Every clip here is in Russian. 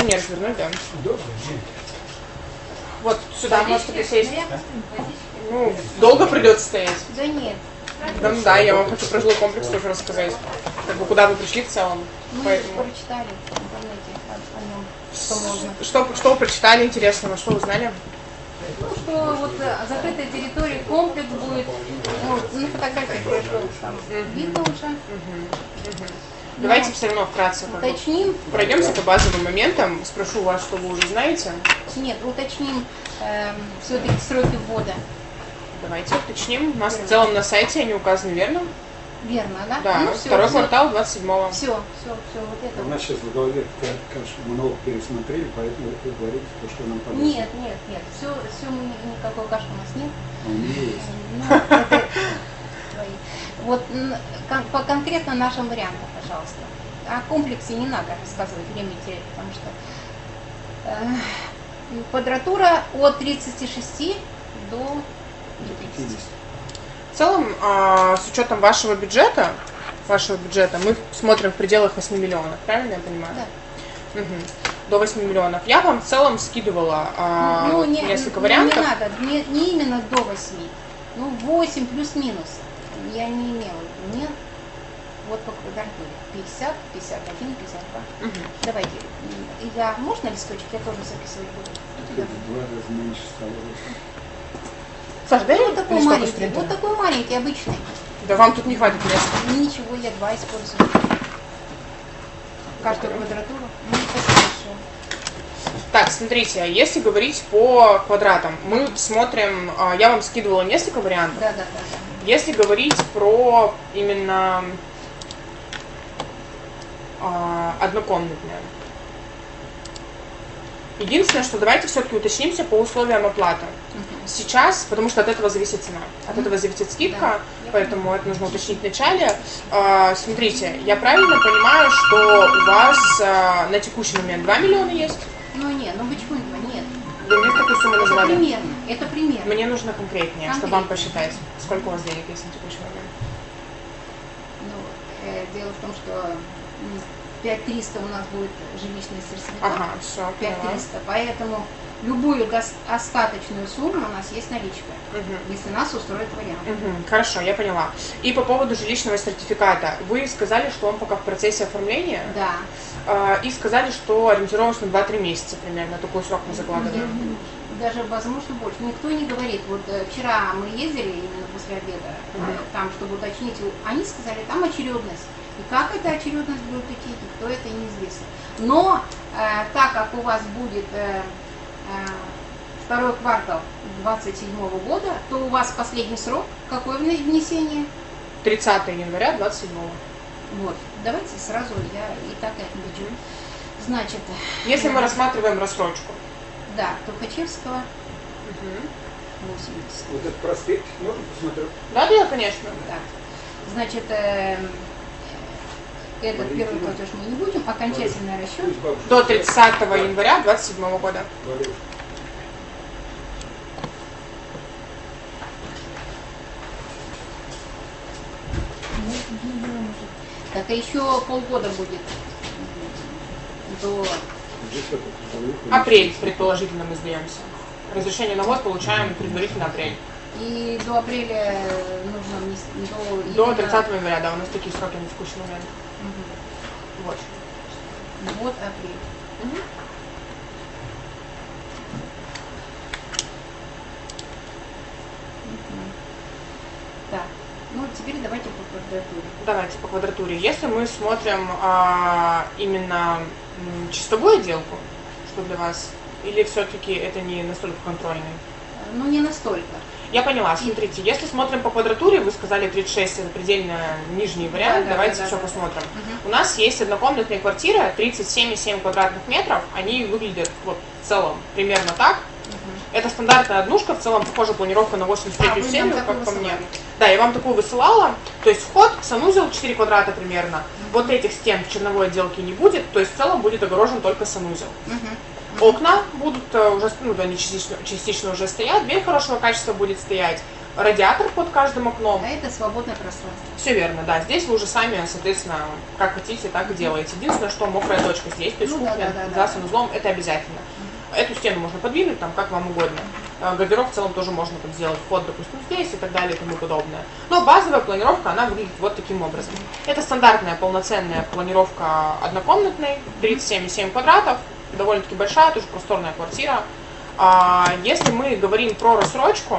мне развернуть, да. Добрый день. Вот сюда можете присесть. Да? Ну, долго придется стоять. Да нет. Да, ну да, я вам хочу про жилой комплекс тоже рассказать. Как бы куда вы пришли в целом. Мы Поэтому... прочитали в интернете о нем, что можно. Что вы прочитали интересного, что вы знали? Ну, что вот закрытая территория, комплекс будет. Вот, на фотографиях пришло там видно уже. Давайте все равно вкратце Уточним. пройдемся по базовым моментам. Спрошу вас, что вы уже знаете. Нет, уточним все-таки сроки ввода. Давайте уточним. У нас в целом на сайте они указаны верно? Верно, да? Да, ну, все, второй квартал 27-го. Все, вот это. У нас сейчас в голове, конечно, много пересмотрели, поэтому вы говорите то, что нам понятно. Нет, все мы, никакой каши у нас нет. А у меня есть. Ну, это твои. Вот по конкретно нашим вариантам, пожалуйста. О комплексе не надо рассказывать, время терять, потому что квадратура от 36 до 50. В целом, с учетом вашего бюджета, мы смотрим в пределах 8 миллионов, правильно я понимаю? Да. Угу. До 8 миллионов. Я вам в целом скидывала несколько вариантов. Не надо, не именно до 8, 8 плюс-минус. Я не имела в виду, нет. Вот по квадратуре. 50, 51, 52. Угу. Давайте. Можно листочек? Я тоже записывать буду. Это в 2 раза меньше стало. Саш, дай Вот такой листок из маленький, принтера. вот такой маленький, обычный. Да вам тут не хватит места. Ничего, я 2 использую. Каждую квадратуру. Спасибо большое. Так, смотрите, если говорить по квадратам, мы смотрим, я вам скидывала несколько вариантов. Да. Если говорить про именно однокомнатные. Единственное, что давайте все-таки уточнимся по условиям оплаты. Сейчас, потому что от этого зависит цена, от этого зависит скидка, Да. поэтому это нужно уточнить в начале. Смотрите, я правильно понимаю, что у вас на текущий момент 2 миллиона есть? Почему нет? Вы мне такую сумму назвали? Это примерно. Мне нужно конкретнее, чтобы вам посчитать, сколько у вас денег есть на текущий момент. Дело в том, что 5300 у нас будет жилищный сертификат. Ага, все, 5300, поэтому любую остаточную сумму у нас есть наличка, если нас устроит вариант. Хорошо, я поняла. И по поводу жилищного сертификата, вы сказали, что он пока в процессе оформления? Да. И сказали, что ориентировочно 2-3 месяца примерно, такой срок мы закладываем. Даже, возможно, больше. Никто не говорит. Вот вчера мы ездили, именно после обеда, там, чтобы уточнить, они сказали, там очередность. И как эта очередность будет идти, никто это неизвестно. Но так как у вас будет второй квартал 27 года, то у вас последний срок, какое внесение? 30 января 27. Вот, давайте сразу я и так отмечу. Значит, если мы рассматриваем рассрочку. Да, Тухачевского 80. Вот этот проспект можно посмотреть? Да, конечно. Да. Значит, этот первый платеж мы не будем, окончательный расчет. До 30 января 27 года. Так, а еще полгода будет до... Апрель, предположительно, мы сдаемся. Разрешение на ввоз получаем предварительно апрель. И до апреля нужно внести... До 30 января, да, у нас такие сроки на текущий момент. Вот. Вот апрель. Так, теперь давайте по квадратуре. Давайте по квадратуре. Если мы смотрим именно чистовую отделку, что для вас, или все-таки это не настолько контрольный? Не настолько. Я поняла, смотрите, если смотрим по квадратуре, вы сказали 36, это предельно нижний вариант, давайте все посмотрим. У нас есть однокомнатная квартира, 37,7 квадратных метров, они выглядят вот в целом примерно так. Это стандартная однушка, в целом похожа планировка на 83-ю серию, как по мне. Да, я вам такую высылала, то есть вход, санузел 4 квадрата примерно, вот этих стен в черновой отделке не будет, то есть в целом будет огорожен только санузел. Окна будут уже, они частично уже стоят, дверь хорошего качества будет стоять. радиатор под каждым окном. А это свободное пространство. Все верно, да. Здесь вы уже сами, соответственно, как хотите, так и делаете. Единственное, что мокрая точка здесь, то есть кухня за санузлом, это обязательно. Эту стену можно подвинуть, там, как вам угодно. Гардероб в целом тоже можно там сделать, вход, допустим, здесь и так далее и тому подобное. Но базовая планировка, она выглядит вот таким образом. Это стандартная полноценная планировка однокомнатной, 37,7 квадратов, довольно-таки большая, тоже просторная квартира. Если мы говорим про рассрочку,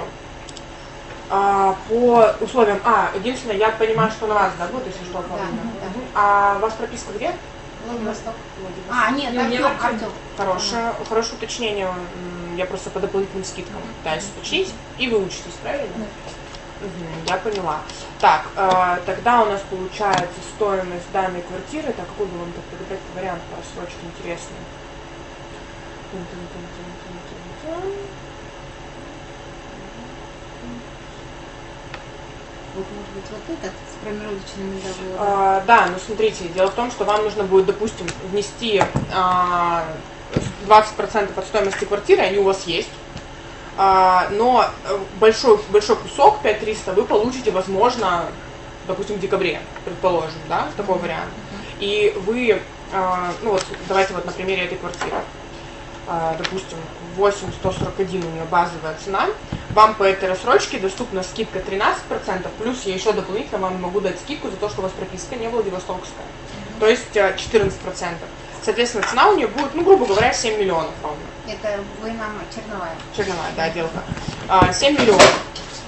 по условиям, единственное, я понимаю, что на вас, да, будет, если что, оформлено. Да. А у вас прописка где? Владивосток. Нет, Артем. Хорошее уточнение. Я просто по дополнительным скидкам пытаюсь уточнить. И вы учитесь, правильно? Я поняла. Так, тогда у нас получается стоимость данной квартиры. Так, какой бы вам подобрать вариант по рассрочке интересный? Вот, может быть, вот этот с промежуточными договорами. Да, но смотрите, дело в том, что вам нужно будет, допустим, внести 20% от стоимости квартиры, они у вас есть, но большой кусок, 5300, вы получите, возможно, допустим, в декабре, предположим, да, такой вариант. И вы, ну вот, давайте вот на примере этой квартиры. Допустим, 8141 у нее базовая цена, вам по этой рассрочке доступна скидка 13%, плюс я еще дополнительно вам могу дать скидку за то, что у вас прописка не Владивостокская, то есть 14%. Соответственно, цена у нее будет, ну, грубо говоря, 7 миллионов ровно. Это вы нам Черновая. Черновая, да, отделка. 7 миллионов.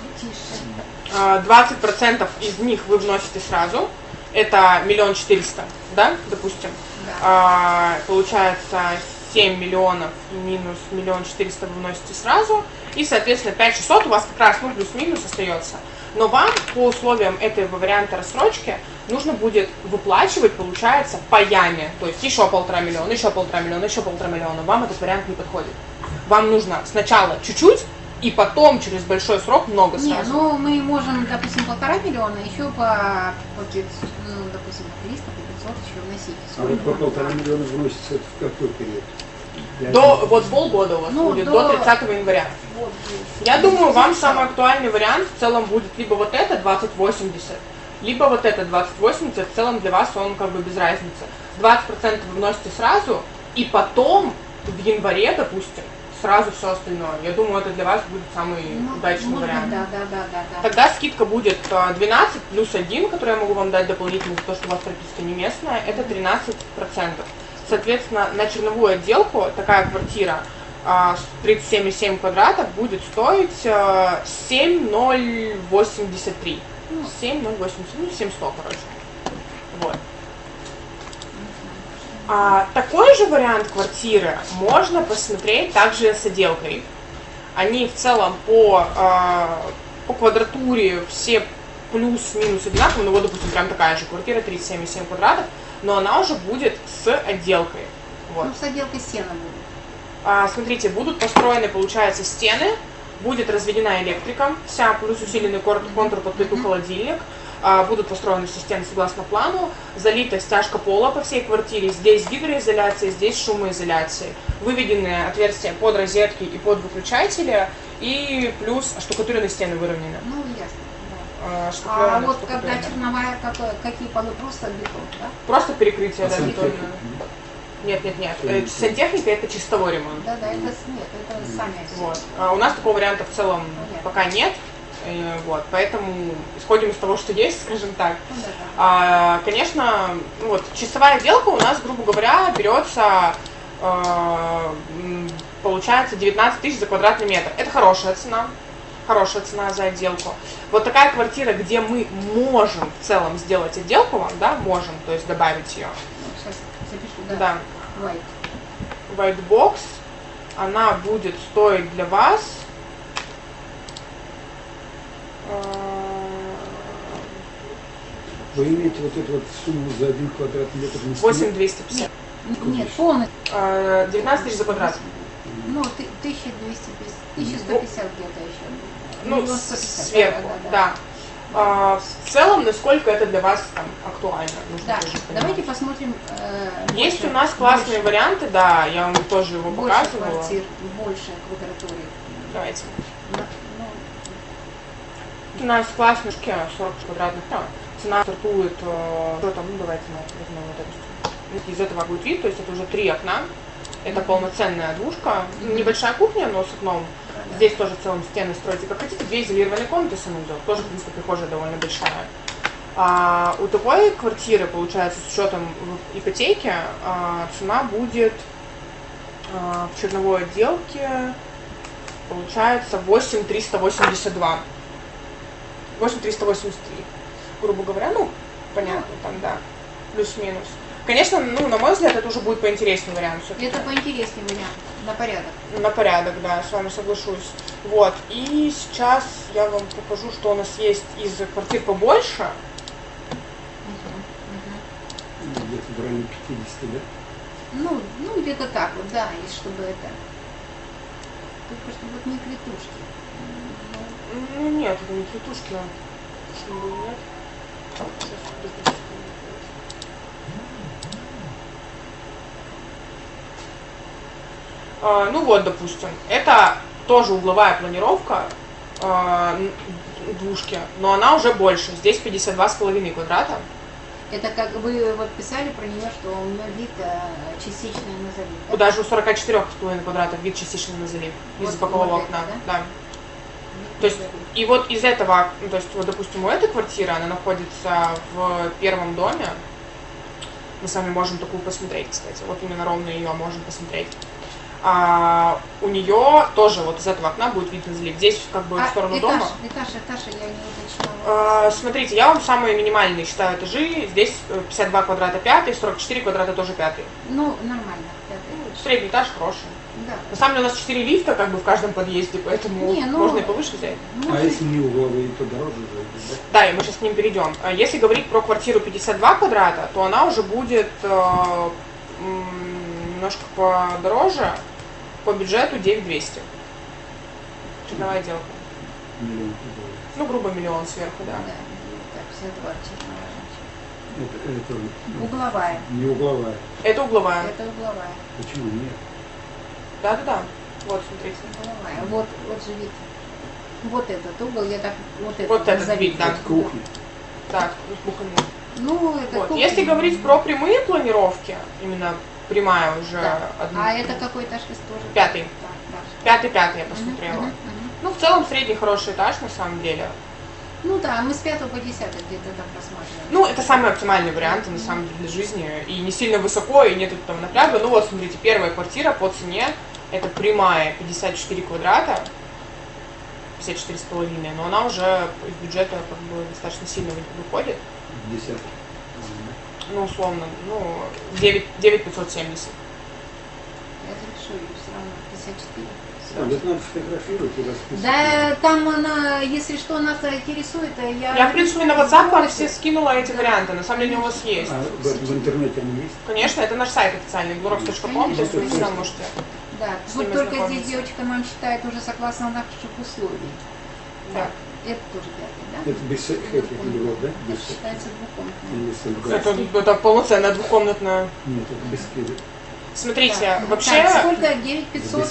20% из них вы вносите сразу, это 1 400 000, да, допустим. Да. Получается 7 миллионов и минус 1 400 000 вы вносите сразу, и, соответственно, 5600 у вас как раз, ну, плюс-минус остается. Но вам по условиям этого варианта рассрочки нужно будет выплачивать, получается, паями, то есть еще 1,5 миллиона, еще 1,5 миллиона, еще 1,5 миллиона. Вам этот вариант не подходит. Вам нужно сначала чуть-чуть, и потом через большой срок много сразу. Нет, ну мы можем, допустим, 1,5 миллиона еще по 500, ну, допустим, по 300, по 500 еще вносить. А вот по 1,5 миллиона вносится это в какой период? Вот полгода у вас будет, до 30 января. Вот. Я думаю, вам самый актуальный вариант в целом будет либо вот это 2080, либо вот это 2080, в целом для вас он как бы без разницы. 20% вы вносите сразу, и потом в январе, допустим, сразу все остальное. Я думаю, это для вас будет самый удачный вариант. Да. Тогда скидка будет 12 плюс 1, который я могу вам дать дополнительно за то, что у вас прописка не местная, это 13%. Соответственно, на черновую отделку такая квартира с 37,7 квадратов будет стоить 7083. 7083, 7100, короче. Вот. Такой же вариант квартиры можно посмотреть также с отделкой. Они в целом по квадратуре все плюс-минус одинаковые, ну вот, допустим, прям такая же квартира, 37,7 квадратов, но она уже будет с отделкой. Вот. Ну, с отделкой стены будут. Смотрите, будут построены, получается, стены, будет разведена электрика, вся, плюс усиленный контур под плиту холодильник, будут построены все стены согласно плану, залита стяжка пола по всей квартире, здесь гидроизоляция, здесь шумоизоляция, выведены отверстия под розетки и под выключатели, и плюс штукатуренные стены выровнены. Ну, ясно. А вот когда черновая, какие полы, просто бетон, да? Просто перекрытие, да, бетонное. Нет. Сантехника это чистовой ремонт. Да, это сами. Вот. У нас такого варианта в целом пока нет. Вот, поэтому исходим из того, что есть, скажем так. Конечно, вот, чистовая отделка у нас, грубо говоря, берется, получается, 19 000 за квадратный метр. Это хорошая цена за отделку. Вот такая квартира, где мы можем в целом сделать отделку вам, да, можем, то есть добавить ее. Сейчас запишу, да. White box, она будет стоить для вас Вы имеете вот эту вот сумму за 1 квадратный метр? 8250. Нет, полностью. 19 000 за квадрат. Ну, 1250, 1150 где-то еще. Ну, сверху, да. В целом, насколько это для вас там актуально. Да, давайте посмотрим. Есть у нас классные варианты, да, я вам тоже его показывала. Квартир, больше квадратуры. Давайте. У нас классная 40 квадратных метров. Цена стартует, что там, ну давайте мы возьмем вот эту. Из этого будет вид, то есть это уже 3 окна. Это полноценная двушка. Небольшая кухня, но с окном. Здесь тоже в целом стены строите как хотите. 2 изолированные комнаты санузел. Тоже, в принципе, прихожая довольно большая. А у такой квартиры, получается, с учетом ипотеки, цена будет в черновой отделке, получается, 8382. 8383, грубо говоря, ну, понятно, там, да, плюс-минус. Конечно, ну, на мой взгляд, это уже будет поинтереснее вариант все-таки. Это поинтереснее вариант, на порядок. На порядок, да, я с вами соглашусь. Вот, и сейчас я вам покажу, что у нас есть из квартир побольше. Где-то в районе 50, да? Ну где-то так вот, да, и чтобы это... Только чтобы вот не клетушки. Ну, нет, это не цветушки, почему бы и нет. Сейчас, подождите. Ну вот, допустим, это тоже угловая планировка двушки, но она уже больше. Здесь 52,5 квадрата. Это как вы вот писали про нее, что у нее вид частичный на залив. Да? Даже у 44,5 квадратов вид частичный на залив из бокового вот окна. это, Да? То есть, и вот из этого, то есть, вот, допустим, у этой квартиры, она находится в первом доме. Мы с вами можем такую посмотреть, кстати. Вот именно ровно ее можем посмотреть. У нее тоже вот из этого окна будет вид на залив. Здесь как бы в сторону дома. Этаж, я не уточнила. Смотрите, я вам самые минимальные считаю этажи. Здесь 52 квадрата пятый, 44 квадрата тоже пятый. Ну, нормально, пятый. Средний этаж хороший. Да. На самом деле у нас 4 лифта как бы в каждом подъезде, поэтому можно и повыше взять. А если не угловые, то дороже же, да? Да, и мы сейчас к ним перейдем. Если говорить про квартиру 52 квадрата, то она уже будет немножко подороже, по бюджету 9200. Черновая отделка. Миллион. Ну, грубо миллион сверху, да. Да, так, 52 черновая. Это Угловая. не угловая. Это угловая. Это угловая. Почему нет? Да. Вот, смотрите. Угловая. Вот же вид. Вот этот угол, я так... Вот этот вид, да. Это кухня. Да, кухонный. Ну, это Вот. кухня. Если говорить про прямые планировки, именно прямая уже Да. одна. А это какой этаж тоже? Пятый. Да. Пятый я посмотрела. Ну, в целом, средний хороший этаж, на самом деле. Ну да, мы с 5 по 10 где-то там рассматриваем. Ну, это самые оптимальные варианты, на самом деле, для жизни. И не сильно высоко, и нет там напряга. Ну вот, смотрите, первая квартира по цене, это прямая, 54 квадрата, 54,5, но она уже из бюджета как бы достаточно сильно выходит. 10. Ну, условно, 9,570. Я запишу ее все равно, 54. Это надо сфотографировать и расписать. Да, там она, если что, нас интересует, Я, в принципе, на WhatsApp вам все скинула эти варианты, на самом деле у вас есть. А в интернете они есть? Конечно, это наш сайт официальный, glorox.com, то есть вы всегда можете. Да, с вот ними только здесь знакомиться. девочка нам считает уже согласно наших условий. Да. Это тоже пятый, да? Это без этих углов, да? Это Без считается двухкомнатным. или с Это полноценная двухкомнатная. Нет, это без скидок. Смотрите, Так, вообще так, сколько? 9500?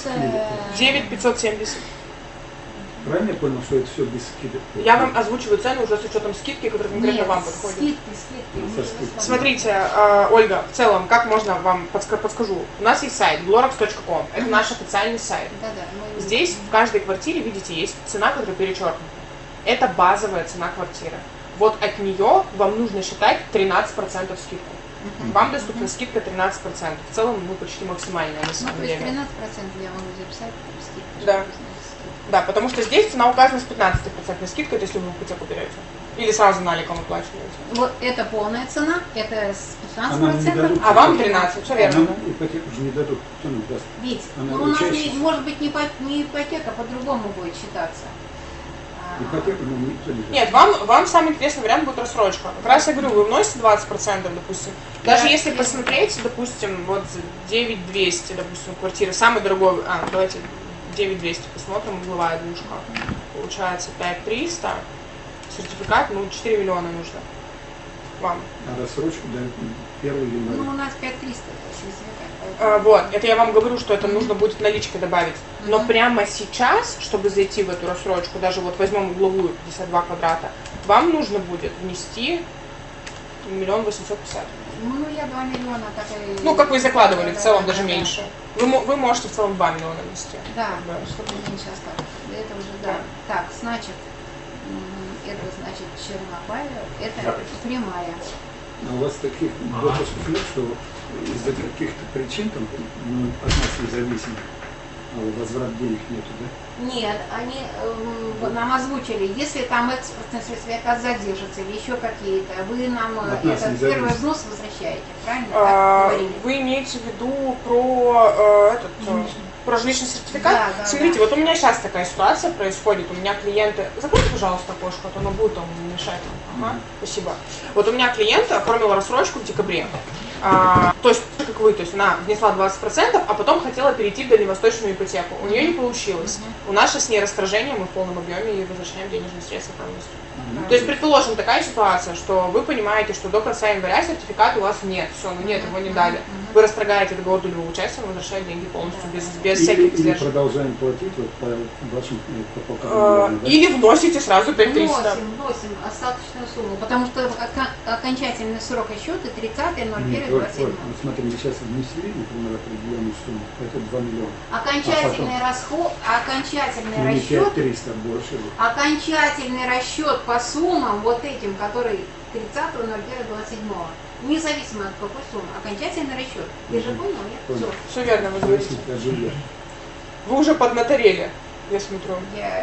9,570. Правильно я понял, что это все без скидок? Я вам озвучиваю цену уже с учетом скидки, которая конкретно Нет, вам подходит. скидки. Со скидкой. Смотрите, Ольга, в целом, как можно вам подскажу. У нас есть сайт glorox.com, это наш официальный сайт. Да. Здесь в каждой квартире, видите, есть цена, которая перечеркнута. Это базовая цена квартиры. Вот от нее вам нужно считать 13% скидку. Вам доступна скидка 13%. В целом, почти максимальная на Ну, самом то есть 13% деле. я могу записать, скидка. Да. Да, потому что здесь цена указана с 15% скидкой, это если вы ипотеку берете. Или сразу наликом оплачиваете. Вот это полная цена, это с А нам не 15%. дадут. А вам 13, все верно. Нам ипотеку же не дадут. Кто нам даст? Ведь, Она ну, у нас чаще- может быть не ипотека, по-другому будет считаться. Ипотеку нам никто не даст. Нет, вам самый интересный вариант будет рассрочка. Как раз я говорю, вы вносите 20%, допустим. Даже Да, если верно. посмотреть, допустим, вот 9200, допустим, квартира, самый дорогой, давайте 9200 посмотрим, угловая двушка. Получается 5300, сертификат, 4 миллиона нужно. вам. А рассрочку до 1 января. Ну, у нас 5300, если Вот, это я вам говорю, что это нужно будет наличкой добавить. Но прямо сейчас, чтобы зайти в эту рассрочку, даже вот возьмем угловую 52 квадрата, вам нужно будет внести 1 850 000. Ну, я 2 миллиона так и... Ну, как вы закладывали, в целом даже да, меньше. Вы можете в целом 2 миллиона внести. Да, Да. чтобы меньше осталось. Это уже, да. Так, значит, это значит Чернобаева, это прямая. А у вас таких допусков нет, что из-за каких-то причин, там, ну, от нас независимых, возврат денег нету, да? Нет, они нам озвучили, если там экспортный сертификат задержится или еще какие-то, вы нам От нас этот не первый зависит. взнос возвращаете, правильно? Так говорили? Вы имеете в виду про про жилищный сертификат? Да, да, Смотрите, да. вот у меня сейчас такая ситуация происходит, у меня клиенты... Закройте, пожалуйста, окошко, а то оно будет там мешать. Ага, спасибо. Вот у меня клиент оформил рассрочку в декабре. То есть, как вы, то есть она внесла 20%, а потом хотела перейти в дальневосточную ипотеку. У нее не получилось. У нас сейчас с ней расторжение, мы в полном объеме и возвращаем денежные средства полностью. То есть, предположим, такая ситуация, что вы понимаете, что до конца января сертификата у вас нет, все, ну нет, его не дали. Вы расторгаете договор долевого участия, вы возвращаете деньги полностью, без всяких Или издержек. продолжаем платить вот по вашим по полтора, да? Или вносите сразу 5300. Вносим остаточную сумму, потому что окончательный срок расчета 30.01.27. Нет, вот, смотри, мы сейчас внесли, например, определенную сумму, это 2 миллиона. Окончательный расход, окончательный Ну, не расчет, 5300, больше. окончательный расчет по суммам вот этим, который 30.01.27, независимо от какой суммы, окончательный расчет. Ты же понял, нет? Понял. Все верно, вы говорите. Это жилье. Вы уже поднаторели, я смотрю. Я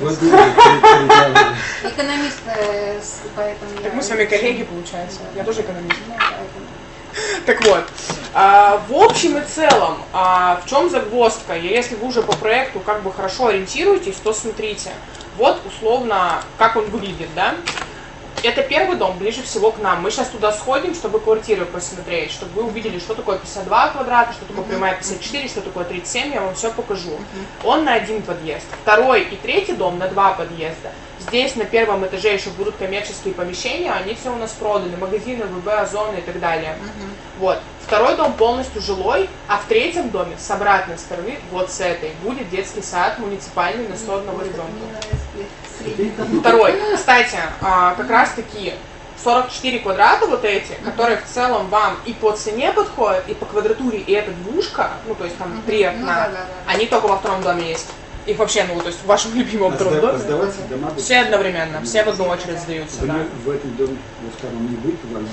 экономист, поэтому Так мы с вами коллеги, получается. Я тоже экономист. Ну, поэтому. Так вот, в общем и целом, в чем загвоздка? Если вы уже по проекту как бы хорошо ориентируетесь, то смотрите, вот условно, как он выглядит, да? Это первый дом, ближе всего к нам. Мы сейчас туда сходим, чтобы квартиры посмотреть, чтобы вы увидели, что такое 52 квадрата, что такое прямая 54, что такое 37, я вам все покажу. Он на 1 подъезд. Второй и третий дом на 2 подъезда. Здесь на первом этаже еще будут коммерческие помещения, они все у нас проданы, магазины, ВБ, Озоны и так далее. Вот. Второй дом полностью жилой, а в третьем доме с обратной стороны, вот с этой, будет детский сад муниципальный на 101 ребенка. Второй. Кстати, как раз таки 44 квадрата вот эти, которые в целом вам и по цене подходят, и по квадратуре, и эта двушка, ну то есть там 3 окна, они только во втором доме есть. Их вообще, ну то есть в вашем любимом втором доме. Сдаваться дома будут? Все одновременно, все в одну очередь сдаются. Да. В этом доме, во втором, не будет вальзерс?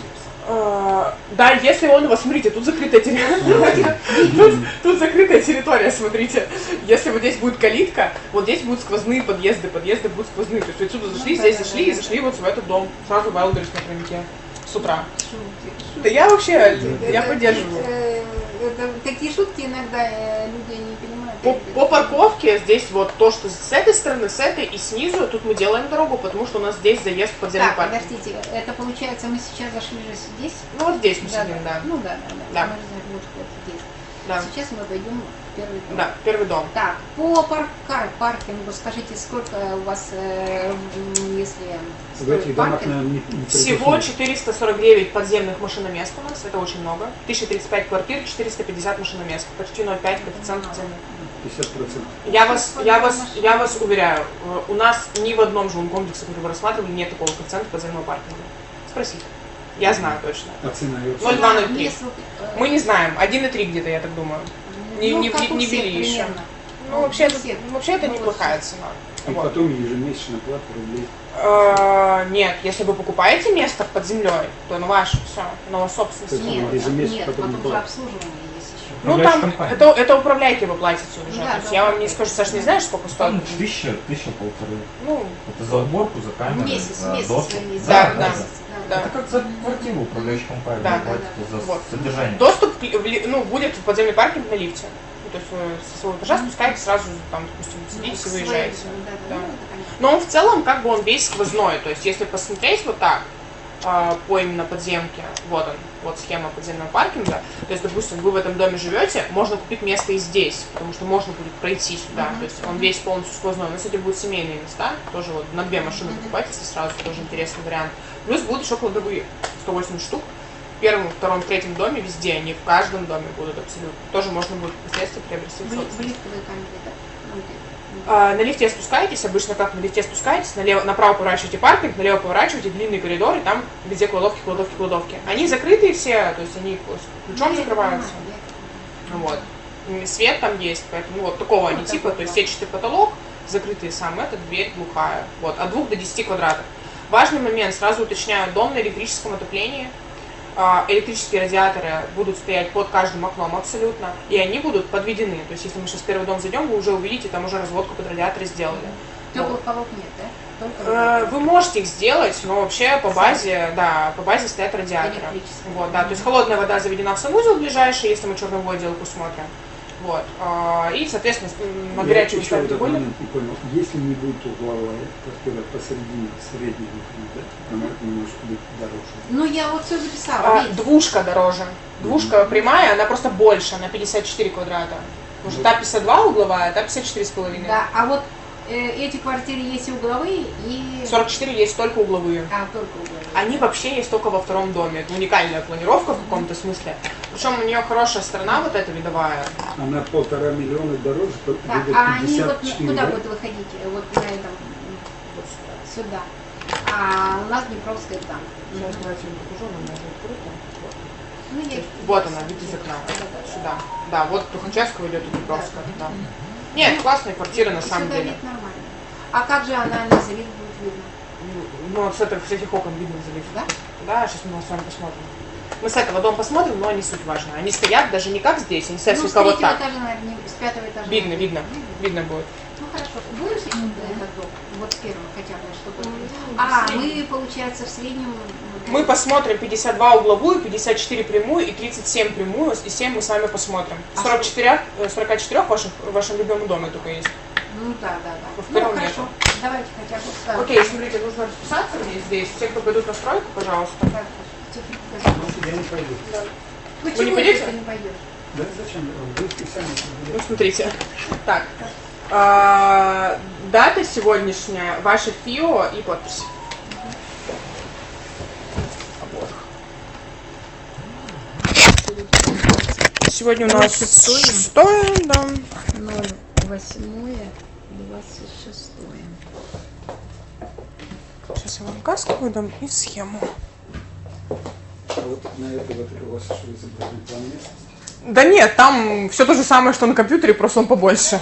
Да, если он у вас, смотрите, тут закрытая территория. Тут закрытая территория, смотрите. Если вот здесь будет калитка, вот здесь будут сквозные подъезды будут сквозные. То есть вы отсюда зашли, здесь зашли и зашли вот в этот дом. Сразу Wildberries на крыльке с утра. Да я вообще, я поддерживаю. Такие шутки иногда люди не понимают. По парковке здесь вот то, что с этой стороны, с этой и снизу, тут мы делаем дорогу, потому что у нас здесь заезд в подземный Так, паркинг. подождите, это получается мы сейчас зашли же здесь? Ну вот здесь мы сидим, да. Ну да. Да. Мы же знаем, вот здесь. Да. Сейчас мы пойдем в первый дом. Да, первый дом. Так, по паркингу скажите, сколько у вас, если В этих домах, паркинг? наверное, не Всего 449 подземных машиномест у нас, это очень много. 1035 квартир, 450 машиномест, почти 0,5 коэффициент цены. 50%. Я вас уверяю, у нас ни в одном жилом комплексе, который вы рассматривали, нет такого коэффициента подземного паркинга. Спросите. Я знаю точно. А цена ее? 0,2-0,3. Мы не знаем, 1,3 где-то, я так думаю. Не ввели еще. Ну, вообще это неплохая цена. И Вот. потом ежемесячная плата рублей. Нет, если вы покупаете место под землей, то оно ваше, все, оно у вас собственность. Нет, потом же обслуживание есть еще. Ну там, это управляйки вы платите уже. Да, То есть да, я вам да, не да. скажу, Саша, не знаешь, сколько стоит? Там 1000-1500. Ну, Это за уборку, за камеру, Месяц за вы доступ. имеете. Да. Это как за квартиру управляющей компании, Да, платите за Вот. содержание. Доступ будет в подземный паркинг на лифте. Ну, то есть вы со своего этажа спускаетесь, сразу там, допустим, сидите и выезжаете. Да. Но он в целом как бы он весь сквозной. То есть если посмотреть вот так по именно подземке, вот он, вот схема подземного паркинга. То есть, допустим, вы в этом доме живете, можно купить место и здесь, потому что можно будет пройти сюда. То есть он весь полностью сквозной. У нас, кстати, будут семейные места, тоже вот на 2 машины покупать, если сразу, тоже интересный вариант. Плюс будут еще кладовые. 180 штук. В первом, втором, третьем доме, везде, они в каждом доме будут абсолютно. Тоже можно будет впоследствии приобрести. В лифтовые камеры, да? На лифте спускаетесь, обычно как на лифте спускаетесь, направо поворачиваете паркинг, налево поворачиваете длинный коридор, и там везде кладовки, кладовки, кладовки. Они закрытые все, то есть они ключом закрываются. Вот. Свет там есть, поэтому вот такого они типа, то есть сетчатый потолок, закрытый сам этот, дверь глухая. Вот, от 2 до 10 квадратов. Важный момент, сразу уточняю, дом на электрическом отоплении. Электрические радиаторы будут стоять под каждым окном абсолютно, и они будут подведены. То есть, если мы сейчас в первый дом зайдем, вы уже увидите, там уже разводку под радиаторы сделали. Теплых полов нет, да? Только вы можете их сделать, но вообще по базе, да, по базе стоят радиаторы. Вот, да, то есть холодная вода заведена в санузел ближайший, если мы черновую отделку смотрим. Вот. И, соответственно, на горячую ставить не понял. Если не будет угловая, которая посередине среднего, да, она может быть дороже. Ну, я вот все записала. Двушка дороже. Двушка прямая, она просто больше, она 54 квадрата. Потому что та 52 угловая, а та 54,5. Да, а вот эти квартиры есть и угловые, и... 44 есть только угловые. Только угловые. Они вообще есть только во втором доме. Это уникальная планировка в каком-то смысле. Причем у нее хорошая сторона вот эта видовая. Она 1,5 миллиона дороже, да, а они вот куда будут выходить? Вот на этом, Вот сюда. А у нас Днепровская там. Сейчас я тебе покажу, она может быть круто. Ну, вот она, вид из окна. Сюда. Да, вот Тухачевского идет и Днепровская. Да. Нет, классные квартиры на самом деле. Вид нормально. А как же она на залив будет видно? Ну, вот с этих окон видно залив. Да? Да, сейчас мы с вами посмотрим. Мы с этого дома посмотрим, но не суть важно. Они стоят даже не как здесь, они стоят только вот так. Этажа, наверное, с 5-го этажа. Видно будет. Ну хорошо. Будешь этот дом? Вот с первого хотя бы, чтобы... мы, получается, в среднем... Мы посмотрим 52 угловую, 54 прямую и 37 прямую, и 7 мы с вами посмотрим. 44 в вашем любимом доме только есть. Ну да. Ну хорошо, нету. Давайте хотя бы ставим. Окей, смотрите, нужно расписаться мне здесь. Все, кто пойдут на стройку, пожалуйста. Я не пойду. Да. Вы Почему не пойдете? ты не пойдешь? Да зачем? Вы сами. Ну, смотрите. Так. Дата сегодняшняя, ваше ФИО и подпись. Сегодня у нас 6, да. 08/26. Сейчас я вам каску выдам и схему. А вот на это вот у вас что изображен план местности? Да нет, там все то же самое, что на компьютере, просто он побольше.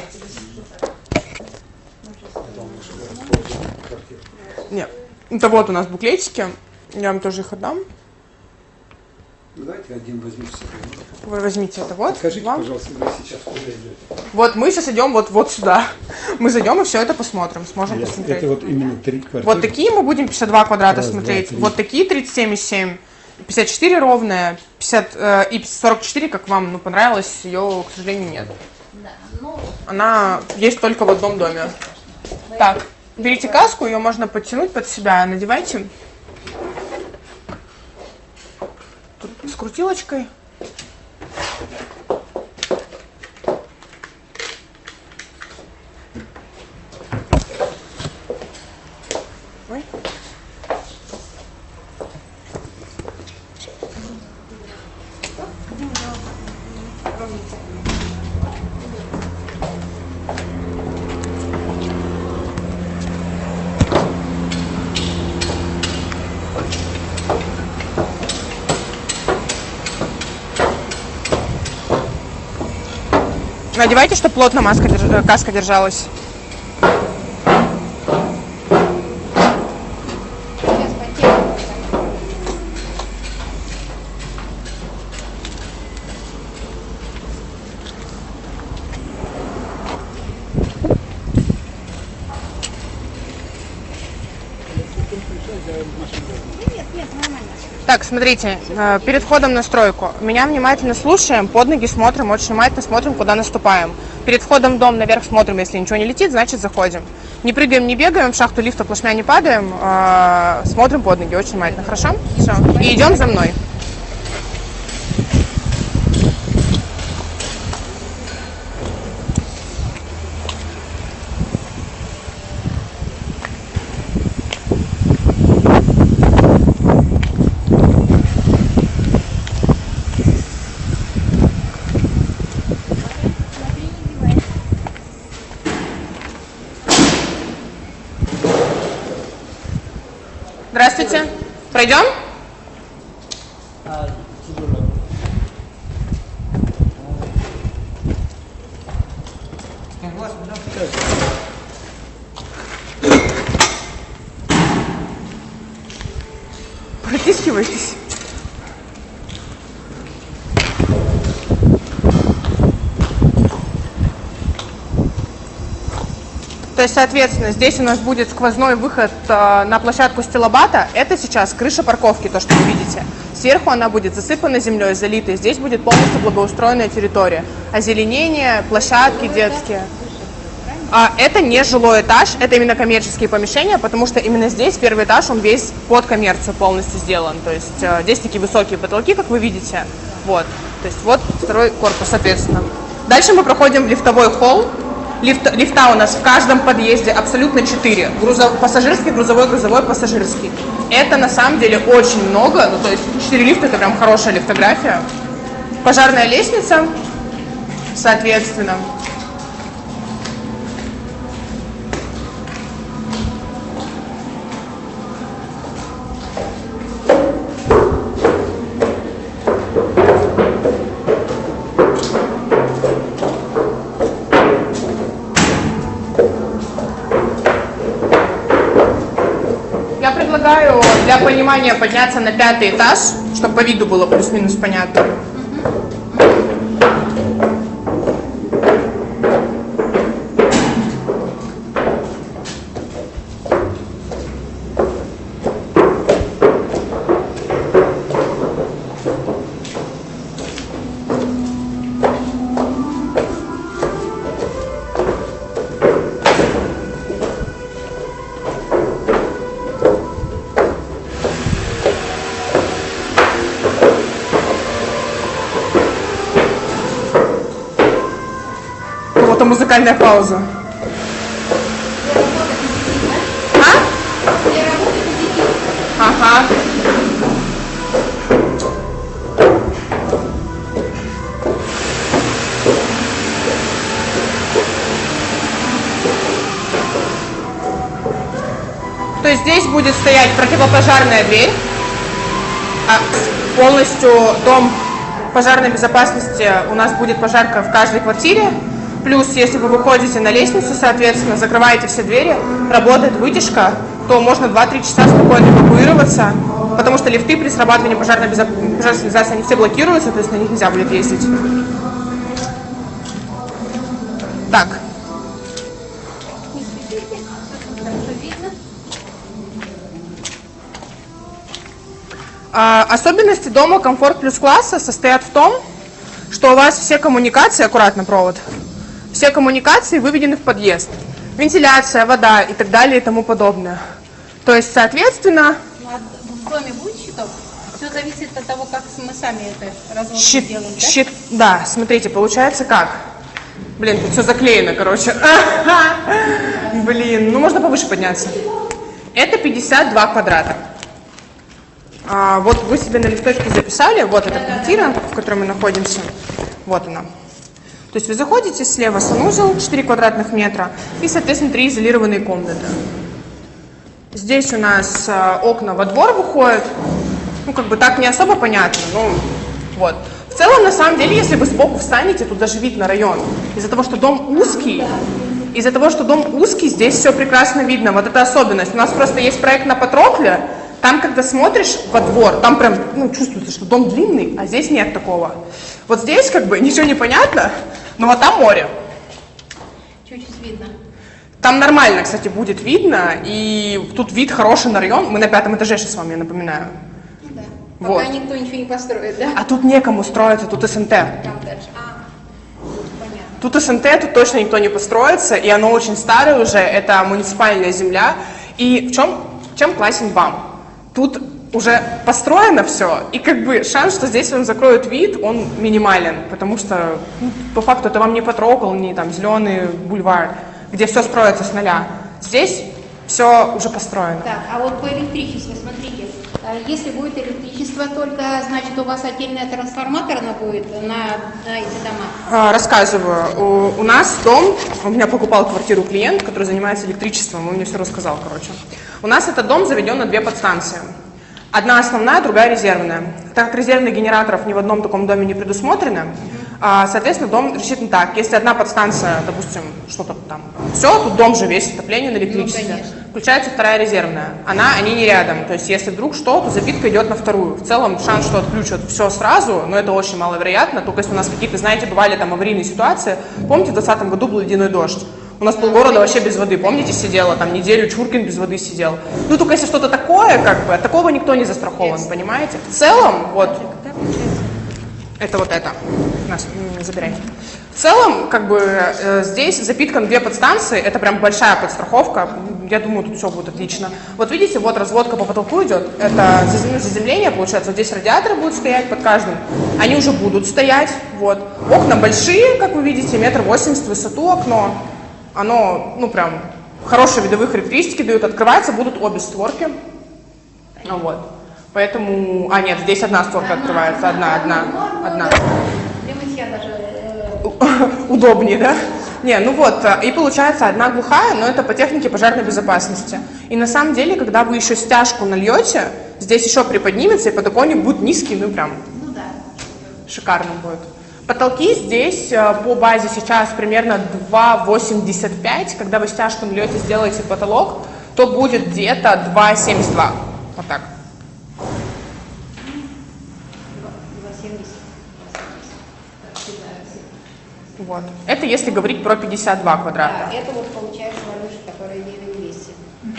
Нет, это вот у нас буклетики. Я вам тоже их отдам. Давайте один возьму с собой. Вы возьмите это вот. Скажите, вам. пожалуйста, вы сейчас куда идете? Вот мы сейчас идем вот сюда. Мы зайдем и все это посмотрим, сможем посмотреть. Это вот именно 3 квартиры. Вот такие мы будем 52 квадрата Раз, смотреть. 2, 3. Вот такие 37,7. 54 ровная, 50 и 44, как вам понравилось, ее, к сожалению, нет. Да, ну... Она есть только в одном доме. Так, берите каску, ее можно подтянуть под себя, надевайте. Тут с крутилочкой. Ой. Надевайте, чтобы плотно каска держалась. Сейчас потеем. Нет, нормально. Так, смотрите, перед входом на стройку меня внимательно слушаем, под ноги смотрим, очень внимательно смотрим, куда наступаем. Перед входом в дом наверх смотрим, если ничего не летит, значит заходим. Не прыгаем, не бегаем, в шахту лифта плашмя не падаем, смотрим под ноги, очень внимательно, хорошо? Все, и идем за мной. Здравствуйте. Пройдем? Протискивайтесь. То есть, соответственно, здесь у нас будет сквозной выход на площадку стилобата. Это сейчас крыша парковки, то, что вы видите. Сверху она будет засыпана землей, залитой. Здесь будет полностью благоустроенная территория. Озеленение, площадки детские. Это не жилой этаж, это именно коммерческие помещения, потому что именно здесь первый этаж, он весь под коммерцию полностью сделан. То есть здесь такие высокие потолки, как вы видите. Вот. То есть вот второй корпус, соответственно. Дальше мы проходим в лифтовой холл. Лифта у нас в каждом подъезде абсолютно 4. Пассажирский, грузовой, пассажирский. Это на самом деле очень много. Ну, то есть 4 лифта, это прям хорошая лифтография. Пожарная лестница, соответственно. Предлагаю для понимания подняться на 5-й этаж, чтобы по виду было плюс-минус понятно. Музыкальная пауза. Ага. То есть здесь будет стоять противопожарная дверь, полностью дом пожарной безопасности, у нас будет пожарка в каждой квартире. Плюс, если вы выходите на лестницу, соответственно, закрываете все двери, работает вытяжка, то можно 2-3 часа спокойно эвакуироваться, потому что лифты при срабатывании пожарной сигнализации, они все блокируются, то есть на них нельзя будет ездить. Так. Особенности дома комфорт плюс класса состоят в том, что у вас все коммуникации, аккуратно провод, все коммуникации выведены в подъезд. Вентиляция, вода и так далее и тому подобное. То есть, соответственно... В доме будет щиток? Все зависит от того, как мы сами это разводку делаем, да? Да, смотрите, получается как? Блин, тут все заклеено, короче. Блин, ну можно повыше подняться. Это 52 квадрата. Вот вы себе на листочке записали, вот эта квартира, в которой мы находимся. Вот она. То есть вы заходите, слева санузел, 4 квадратных метра и, соответственно, 3 изолированные комнаты. Здесь у нас окна во двор выходят. Ну, как бы так не особо понятно, ну, вот. В целом, на самом деле, если вы сбоку встанете, тут даже вид на район. Из-за того, что дом узкий, здесь все прекрасно видно. Вот это особенность. У нас просто есть проект на Патрокле. Там, когда смотришь во двор, там прям, ну, чувствуется, что дом длинный, а здесь нет такого. Вот здесь как бы ничего не понятно, но вот там море. Чуть-чуть видно. Там нормально, кстати, будет видно, и тут вид хороший на район. Мы на 5-м этаже сейчас с вами, я напоминаю. Да. Вот. Пока никто ничего не построит, да? А тут некому строиться, тут СНТ. Там дальше. Понятно. Тут СНТ, тут точно никто не построится, и оно очень старое уже, это муниципальная земля. И чем классен БАМ? Тут уже построено все, и как бы шанс, что здесь вам закроют вид, он минимален, потому что, ну, по факту это вам не Патрокл, не там Зеленый бульвар, где все строится с нуля. Здесь все уже построено. Так, а вот по электричеству, смотрите, если будет электричество только, значит, у вас отдельная трансформаторная будет на эти дома? Рассказываю. У нас дом, у меня покупал квартиру клиент, который занимается электричеством, он мне все рассказал, короче. У нас этот дом заведен на 2 подстанции. Одна основная, другая резервная. Так как резервных генераторов ни в одном таком доме не предусмотрено, соответственно, дом рассчитан так. Если одна подстанция, допустим, что-то там, все, тут дом же весь, отопление на электричестве. Включается вторая резервная. Они не рядом. То есть, если вдруг что, то запитка идет на вторую. В целом, шанс, что отключат все сразу, но это очень маловероятно. Только если у нас какие-то, знаете, бывали там аварийные ситуации. Помните, в 2020 году был ледяной дождь? У нас полгорода вообще без воды, помните, сидела, там неделю Чуркин без воды сидел. Ну, только если что-то такое, как бы, от такого никто не застрахован, понимаете? В целом, вот, это вот это, нас, забирайте. В целом, как бы, здесь запитка на 2 подстанции, это прям большая подстраховка, я думаю, тут все будет отлично. Вот видите, вот разводка по потолку идет, это заземление, получается, вот здесь радиаторы будут стоять под каждым, они уже будут стоять, вот. Окна большие, как вы видите, 1,80 м в высоту окно. Оно, ну, прям, хорошие видовые характеристики дают. Открываться будут обе створки. Вот. Поэтому... нет, здесь одна створка открывается. Одна. Для мытья даже... Удобнее, да? Не, ну вот, и получается одна глухая, но это по технике пожарной безопасности. И на самом деле, когда вы еще стяжку нальете, здесь еще приподнимется, и подоконник будет низкий, ну, прям... Ну да. Шикарно будет. Потолки здесь по базе сейчас примерно 2,85. Когда вы стяжку нальете, сделаете потолок, то будет где-то 2,72. Вот так. 2,70. Вот. Это если говорить про 52 квадрата. Да, это вот получается валюша, которая 9,200.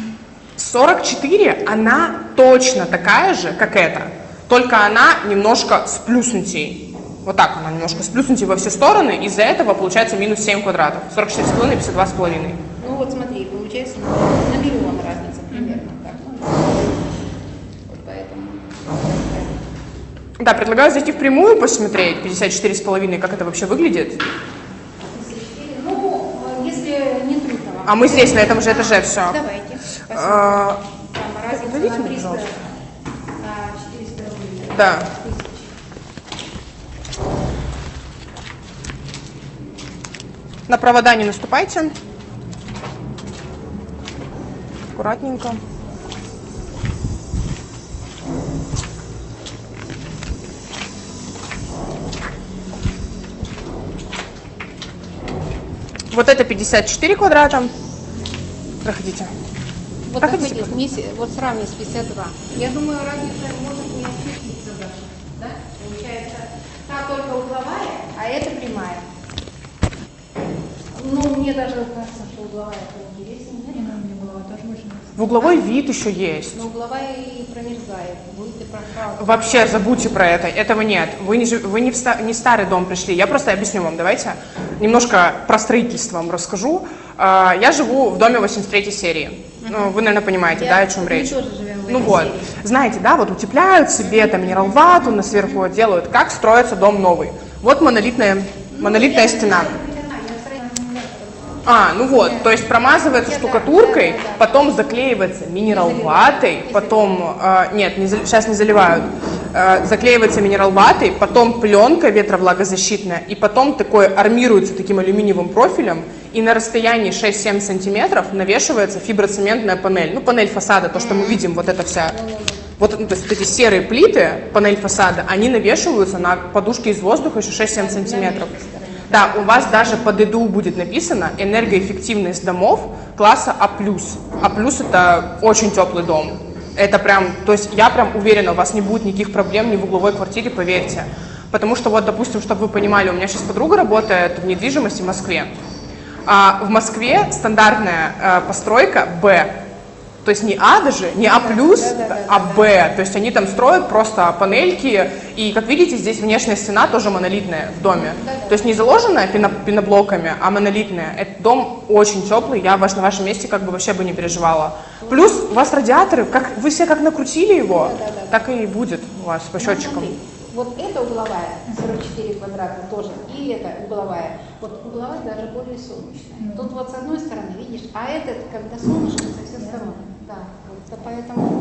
44, она точно такая же, как эта. Только она немножко сплюснутей. Вот так она немножко сплюснутей во все стороны. Из-за этого получается минус 7 квадратов. 44,5 и 52,5. Ну вот смотри, получается на миллион разница примерно. Так, вот поэтому... Да, предлагаю зайти впрямую, посмотреть 54,5, как это вообще выглядит. 54, ну, если не трудно вам. А мы здесь, на этом же этаже, все. Давайте. Там разница дадите на мне, 300, пожалуйста? 400 рублей. Да. На провода не наступайте. Аккуратненько. Вот это 54 квадрата. Проходите. Вот Проходите. так вместе, вот сравни с 52. Я думаю, разница может не ощутиться даже. Да? Получается, та только угловая, а это прямая. Ну, мне даже кажется, что угловая интереснее. В угловой вид еще есть. Но угловая и промерзает. Будете прохладно. Вообще забудьте про это, этого нет. Вы не в старый дом пришли, я просто объясню вам, давайте немножко про строительство вам расскажу. Я живу в доме 83 серии. Ну, вы, наверное, понимаете, да, о чем речь? Мы тоже живем в этой Ну вот, серии. знаете, да, вот утепляют себе там минерал-вату, на сверху делают. Как строится дом новый? Вот монолитная стена. Ну вот, то есть промазывается штукатуркой, потом заклеивается минерал-ватой, потом, сейчас не заливают, заклеивается минерал-ватой, потом пленка ветровлагозащитная, и потом такой армируется таким алюминиевым профилем, и на расстоянии 6-7 сантиметров навешивается фиброцементная панель. Ну, панель фасада, то, что мы видим, вот эта вся, вот, ну, то есть вот эти серые плиты, панель фасада, они навешиваются на подушки из воздуха еще 6-7 сантиметров. Да, у вас даже по ДДУ будет написано энергоэффективность домов класса А+. А+ это очень теплый дом. Это прям, то есть я прям уверена, у вас не будет никаких проблем ни в угловой квартире, поверьте. Потому что вот, допустим, чтобы вы понимали, у меня сейчас подруга работает в недвижимости в Москве. В Москве стандартная постройка Б. То есть не А даже, не А+, а Б. То есть они там строят просто панельки. И, как видите, здесь внешняя стена тоже монолитная в доме. То есть не заложенная пеноблоками, а монолитная. Этот дом очень теплый, я на вашем месте как бы вообще бы не переживала. Плюс у вас радиаторы, вы все как накрутили его, так и будет у вас по счетчикам. Вот эта угловая, 44 квадрата тоже, и эта угловая. Вот угловая даже более солнечная. Тут вот с одной стороны, видишь, а этот, когда солнышко, со всех сторон. Да, вот, поэтому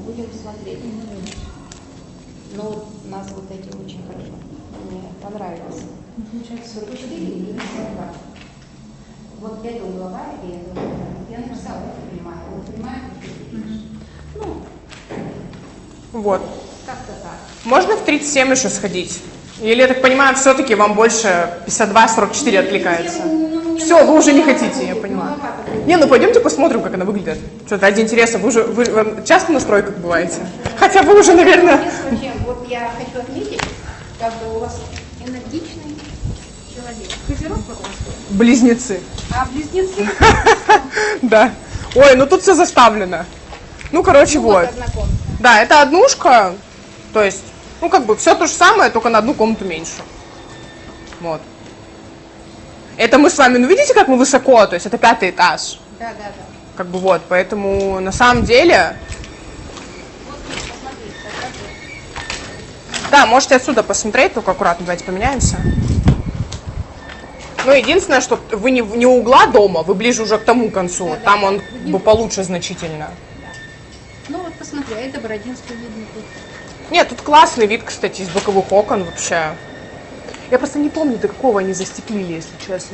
будем смотреть. Но вот у нас вот эти очень хорошо. Мне понравилось. 44 или 52. Вот это угловая и это угловая. Я написала, это прямая. Вот прямая, ну, Вот. как-то так. Можно в 37 еще сходить? Или, я так понимаю, все-таки вам больше 52-44 откликается? Все, вы уже не хотите, я понимаю. Не, ну пойдемте посмотрим, как она выглядит. Что-то ради интереса. Вы часто на стройках бываете? Хотя вы уже, наверное... Вот я хочу отметить, как бы у вас энергичный человек. Козерог у вас? Близнецы. А близнецы? Да. Ой, ну тут все заставлено. Ну, короче, вот. Да, это однушка. То есть, ну, как бы все то же самое, только на одну комнату меньше. Вот. Это мы с вами, ну, видите, как мы высоко, то есть это 5-й этаж. Да. Как бы вот, поэтому на самом деле... Да, можете отсюда посмотреть, только аккуратно, давайте поменяемся. Ну, единственное, что вы не у угла дома, вы ближе уже к тому концу, там он бы получше значительно. Ну, вот посмотри, а это Бородинский видно тут. Нет, тут классный вид, кстати, из боковых окон вообще. Я просто не помню, до какого они застеклили, если честно.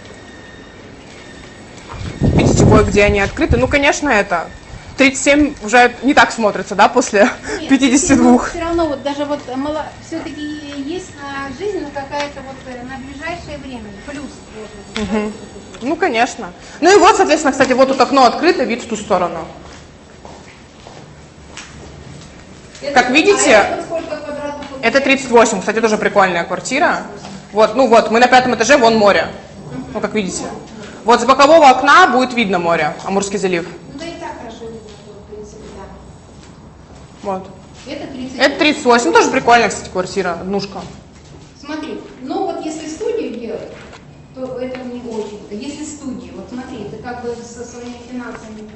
Видите, кое-где они открыты. Ну, конечно, это 37 уже не так смотрится, да, после 52. Все равно вот даже вот все-таки есть на жизнь какая-то вот на ближайшее время плюс. Угу. Ну, конечно. Ну и вот, соответственно, кстати, вот тут окно открыто, вид в ту сторону. Как видите, это 38, кстати, тоже прикольная квартира. Вот, ну вот, мы на 5-м этаже, вон море. Ну, как видите. Вот с бокового окна будет видно море, Амурский залив. Ну, да и так хорошо видно, в принципе, да. Вот. Это 38. Это 38, тоже прикольная, кстати, квартира, однушка. Смотри, ну вот если студию делать, то это не очень. Если студию, вот смотри, ты как бы со своими финансами...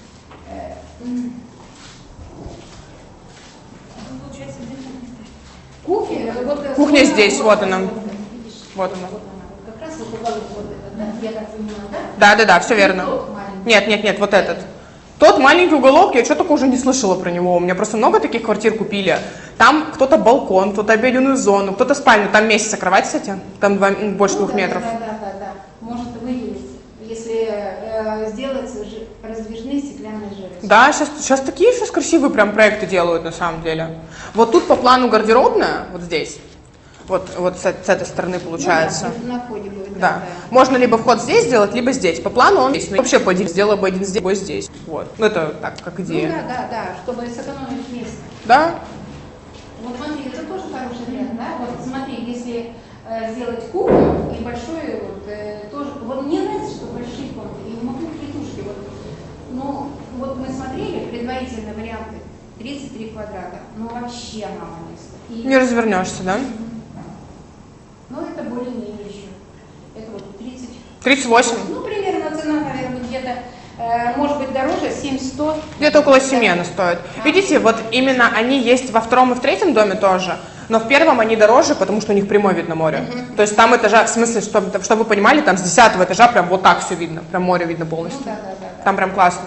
Кухня, вот, Кухня здесь, вот она. Видишь, Вот она. Как раз вот уголок вот этот, да? Я так понимаю, да? Да, все верно. Нет, вот этот. Тот маленький уголок, я что-то уже не слышала про него. У меня просто много таких квартир купили. Там кто-то балкон, кто-то обеденную зону, кто-то спальню. Там месяца кровать, кстати. Там больше 2 метров. Да. Может выделить, если сделать раздвижные стеклянные жиры. Да, сейчас такие сейчас красивые прям проекты делают на самом деле. Вот тут по плану гардеробная, вот здесь. Вот с этой стороны получается. Ну, на входе будет, Да. Можно либо вход здесь сделать, либо здесь. По плану он здесь. Но вообще по один сделала бы один здесь, другой здесь. Вот. Ну это так, как идея. Ну да, чтобы сэкономить место. Да? Вот смотри, это тоже хороший вариант, да? Вот смотри, если сделать кухню и большой, вот, тоже, вот мне нравится, что большие комнаты, и не могу клетушки, вот, ну, вот мы смотрели предварительные варианты, 33 квадрата, ну вообще мало места. И, Не развернешься, да? ну это более-менее еще, это вот 30. 38. Ну, примерно цена, наверное, где-то, может быть, дороже, 700. Где-то около 7 она стоит. Видите, вот именно они есть во 2-м и в 3-м доме тоже, но в 1-м они дороже, потому что у них прямой вид на море. То есть там этажа, в смысле, чтобы вы понимали, там с 10-го этажа прям вот так все видно, прям море видно полностью. Ну, да. Там прям классно.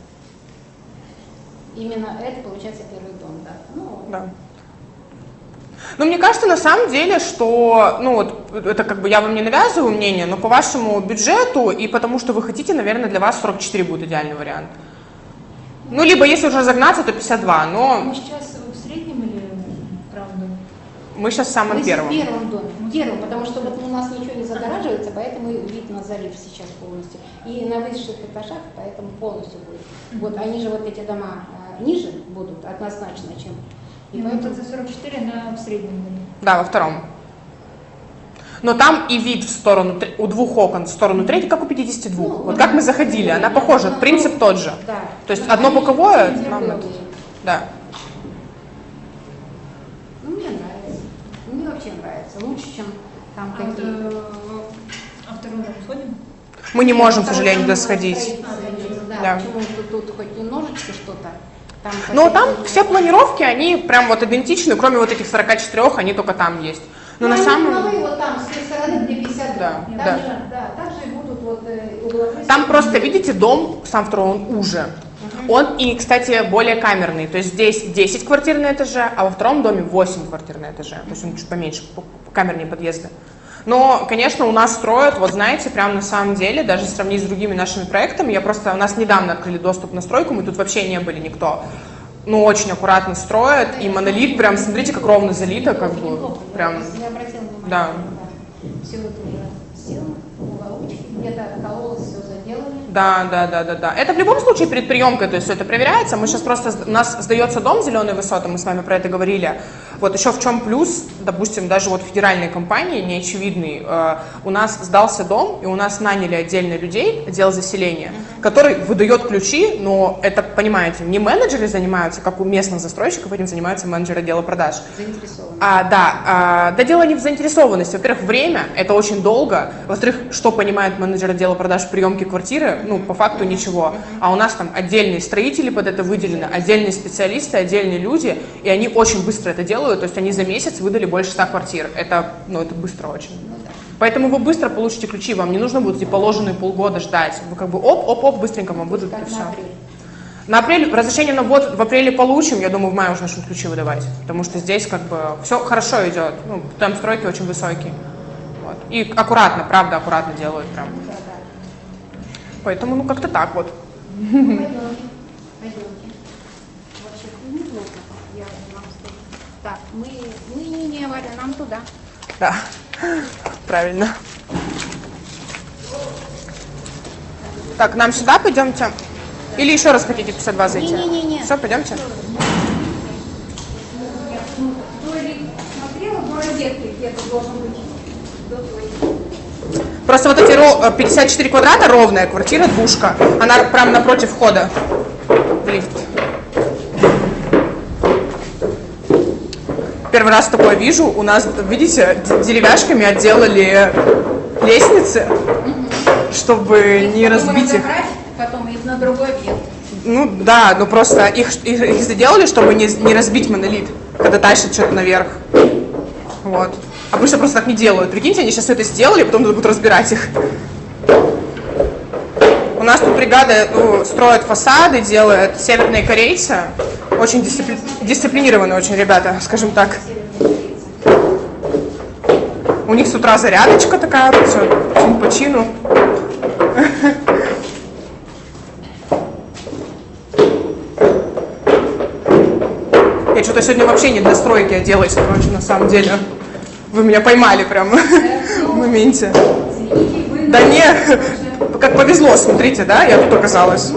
Именно это, получается, первый дом, да. Ну, Да. Но мне кажется, на самом деле, что, ну вот, это как бы я вам не навязываю мнение, но по вашему бюджету и потому что вы хотите, наверное, для вас 44 будет идеальный вариант. Ну, либо если уже разогнаться, то 52, но Мы сейчас в среднем или правда? мы сейчас в самом мы первом. в первом доме. В первом, потому что вот у нас ничего не загораживается, поэтому вид на залив сейчас полностью. И на высших этажах, поэтому полностью будет. Вот они же вот эти дома ниже будут однозначно, чем. И И поэтому... за 44 на в среднем доме. Да, во 2-м. Но там и вид в сторону, у 2 окон в сторону 3, как у 52. Ну, Вот как мы заходили, она похожа, принцип тот же. Да. То есть Ну, одно они боковое, же нам первые. это- да. Ну, мне нравится. Мне вообще нравится. Лучше, чем там А вот, какие-то. а второй дом сходим? Мы не можем, к Второй сожалению, дом туда сходить. строительство, Да. Да, почему тут хоть немножечко что-то. Там Но там какие-то- все планировки, они прям вот идентичны, кроме вот этих 44, они только там есть. Но Ну, на они самом... угловые вот там, с той стороны, где 52. Да, Там да. же, да, также будут вот угловые. Там просто, видите, дом, сам второй, он уже. Он и, кстати, более камерный. То есть здесь 10 квартир на этаже, а во втором доме 8 квартир на этаже. То есть он чуть поменьше, камернее подъезды. Но, конечно, у нас строят, вот знаете, прям на самом деле, даже сравнить с другими нашими проектами, у нас недавно открыли доступ на стройку, мы тут вообще не были никто. Ну, очень аккуратно строят, и монолит прям, смотрите, как ровно залито, как бы, прям, Я обратила внимание, да. все это уже сделано, уголочки, где-то кололось, все заделали. Да. Это в любом случае перед приемкой, то есть все это проверяется. Мы сейчас просто, у нас сдается дом «Зеленые высоты», мы с вами про это говорили. Вот еще в чем плюс, допустим, даже вот в федеральной компании, неочевидный, у нас сдался дом, и у нас наняли отдельно людей, отдел заселения, который выдает ключи, но это, понимаете, не менеджеры занимаются, как у местных застройщиков, этим занимаются менеджеры отдела продаж. Заинтересованы. Да, дело не в заинтересованности. Во-первых, время, это очень долго. Во-вторых, что понимает менеджер отдела продаж в приемке квартиры? Ну, по факту ничего. А у нас там отдельные строители под это выделены, отдельные специалисты, отдельные люди, и они очень быстро это делают. То есть они за месяц выдали больше 100 квартир. Это быстро очень. Поэтому вы быстро получите ключи, вам не нужно будет положенные полгода ждать. Вы как бы оп, быстренько вам выдадут и все. На апрель, разрешение на ввод в апреле получим, я думаю, в мае уже начнут ключи выдавать. Потому что здесь как бы все хорошо идет. Ну, темп стройки очень высокий. Вот. И аккуратно, правда, аккуратно делают прям. Поэтому, как-то так вот. Пойдемте. Вообще, неплохо, я вам скажу. Так, мы не Валя, нам туда. Да, правильно. Так, нам сюда пойдемте? Или еще раз хотите в 52 зайти? Не. Все, пойдемте? Я смотрела, до розетки где-то должен быть. До твоей. Просто вот эти 54 квадрата, ровная квартира, двушка, она прямо напротив входа в лифт. Первый раз такое вижу. У нас, видите, деревяшками отделали лестницы, чтобы не разбить их. Потом их на другой объект. Ну да, но просто их заделали, чтобы не разбить монолит, когда тащат что-то наверх. Вот. Обычно просто так не делают. Прикиньте, они сейчас все это сделали, потом будут разбирать их. У нас тут бригада строит фасады, делает северные корейцы. Очень дисциплинированные очень ребята, скажем так. У них с утра зарядочка такая, все, чин по чину. Я что-то сегодня вообще не для стройки оделась, короче, на самом деле. Вы меня поймали прям в моменте. Да не, как повезло, смотрите, да, я тут оказалась.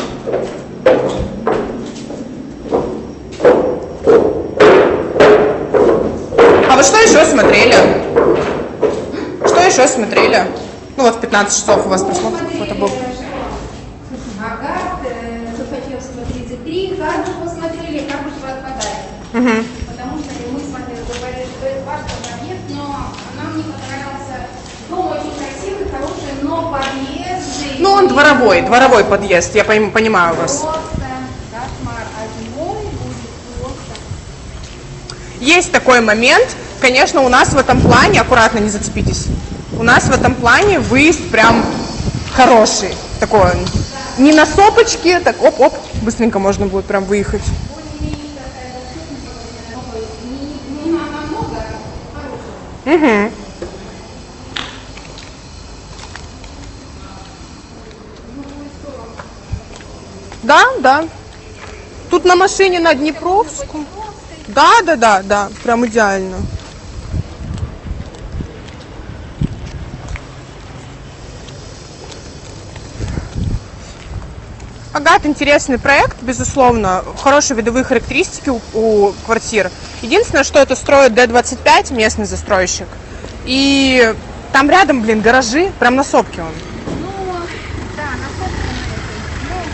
А вы что еще смотрели? Что еще смотрели? Ну вот в 15 часов у вас просмотр какой-то был. Агат, Тухачевского 33, Карбуш посмотрели, Карбуш отпадает. Потому что мы с вами разговаривали, что это ваш объект, но нам не понравился. Дом очень красивый, хороший, но подъезд... Ну он дворовой подъезд, я понимаю вас. Просто кошмар, а зимой будет просто... Есть такой момент, конечно, у нас в этом плане, аккуратно не зацепитесь, у нас в этом плане выезд прям хороший, такой, не на сопочке, так оп-оп, быстренько можно будет прям выехать. Не намного, хорошего. Угу. Да. Тут на машине на Днепровскую. Да, прям идеально. Агат интересный проект, безусловно, хорошие видовые характеристики у квартир. Единственное, что это строит Д-25, местный застройщик. И там рядом, гаражи, прям на сопке он. Ну, да, на собственном.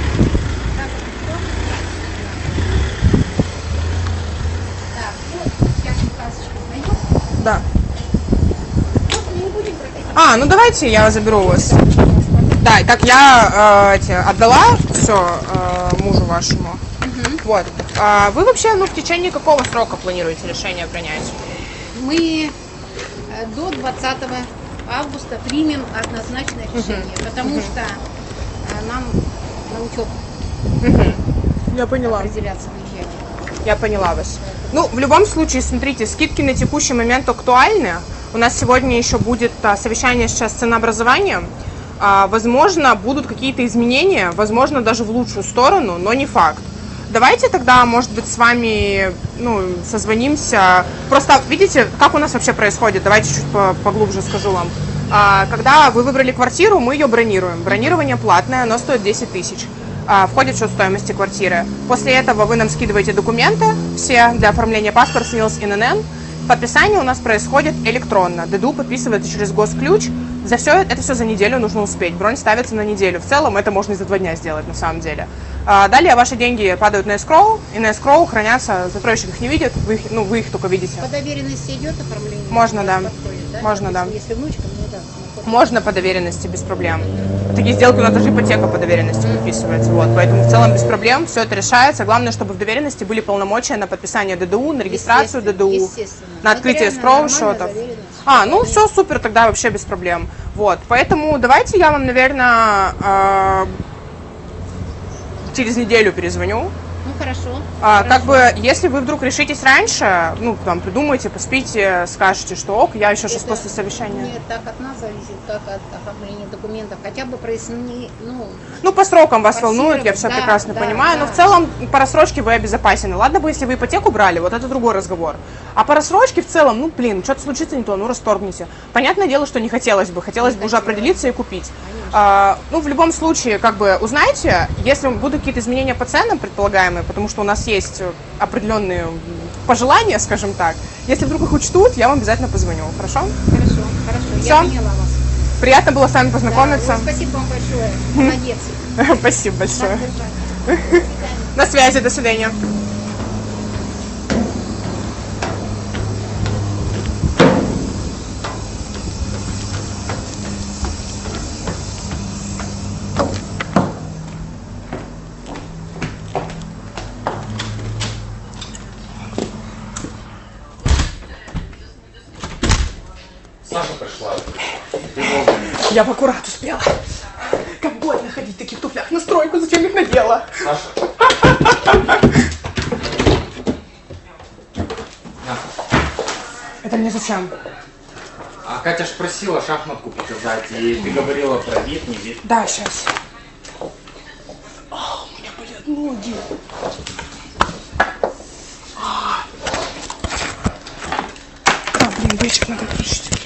Так, вот, сейчас указочку найдем. Да. Вот, не будем проходить. Ну давайте я заберу у вас. Да, и так я отдала все мужу вашему. Вот. Вы вообще, в течение какого срока планируете решение принять? Мы до 20 августа примем однозначное решение, потому что нам на учебу Я поняла. Определяться, выезжать. Я поняла вас. Ну, в любом случае, смотрите, скидки на текущий момент актуальны. У нас сегодня еще будет совещание сейчас с ценообразованием. Возможно, будут какие-то изменения, возможно, даже в лучшую сторону, но не факт. Давайте тогда, может быть, с вами созвонимся. Просто видите, как у нас вообще происходит? Давайте чуть поглубже скажу вам. Когда вы выбрали квартиру, мы ее бронируем. Бронирование платное, оно стоит 10 тысяч. Входит в счет стоимости квартиры. После этого вы нам скидываете документы все для оформления паспорт, СНИЛС, ИНН. Подписание у нас происходит электронно. ДДУ подписывается через госключ. Это все за неделю нужно успеть. Бронь ставится на неделю. В целом это можно и за 2 дня сделать на самом деле. Далее ваши деньги падают на эскроу, и на эскроу хранятся, застройщик их не видит, вы их только видите. По доверенности идет оформление? Можно, да. Подходит, да? Можно, да. Если внучка, ну да. Можно по доверенности, без проблем. Такие сделки у нас даже ипотека по доверенности подписывается. Вот. Поэтому в целом без проблем все это решается. Главное, чтобы в доверенности были полномочия на подписание ДДУ, на регистрацию ДДУ, на открытие эскроу счетов. Ну все супер, тогда вообще без проблем. Вот. Поэтому давайте я вам, наверное, через неделю перезвоню. Ну хорошо. Как бы, если вы вдруг решитесь раньше, придумайте, поспите, скажете, что ок, я еще сейчас после совещания. Нет, так от нас зависит, как от оформления документов. Хотя бы прояснить, по срокам вас волнует, я все прекрасно понимаю, но в целом по рассрочке вы обезопасены. Ладно бы, если вы ипотеку брали, вот это другой разговор. А по рассрочке в целом, что-то случится не то, расторгните. Понятное дело, что не хотелось бы уже определиться и купить. В любом случае, узнайте, если будут какие-то изменения по ценам предполагаемые, потому что у нас есть определенные пожелания, скажем так. Если вдруг их учтут, я вам обязательно позвоню. Хорошо? Хорошо. Всё? Я поняла вас. Приятно было с вами познакомиться. Да, спасибо вам большое. Молодец. Спасибо большое. До свидания. На связи, до свидания. Саша пришла. Я в аккурат успела. Как больно ходить в таких туфлях на стройку, зачем их надела? Саша. Это мне зачем? А Катя ж просила шахматку показать, и ты говорила про вид, не вид. Да, сейчас. У меня болят ноги. Блин, бычек надо включить.